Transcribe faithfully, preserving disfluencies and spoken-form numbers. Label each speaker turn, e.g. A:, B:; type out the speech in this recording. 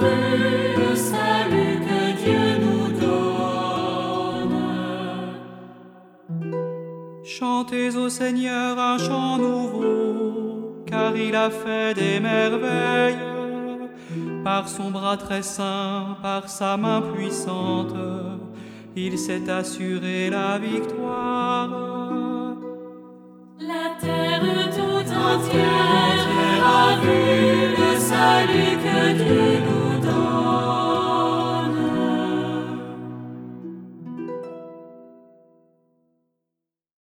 A: salut, le salut que Dieu nous donne.
B: Chantez au Seigneur un chant nouveau, car il a fait des merveilles. Par son bras très saint, par sa main puissante, il s'est assuré la victoire.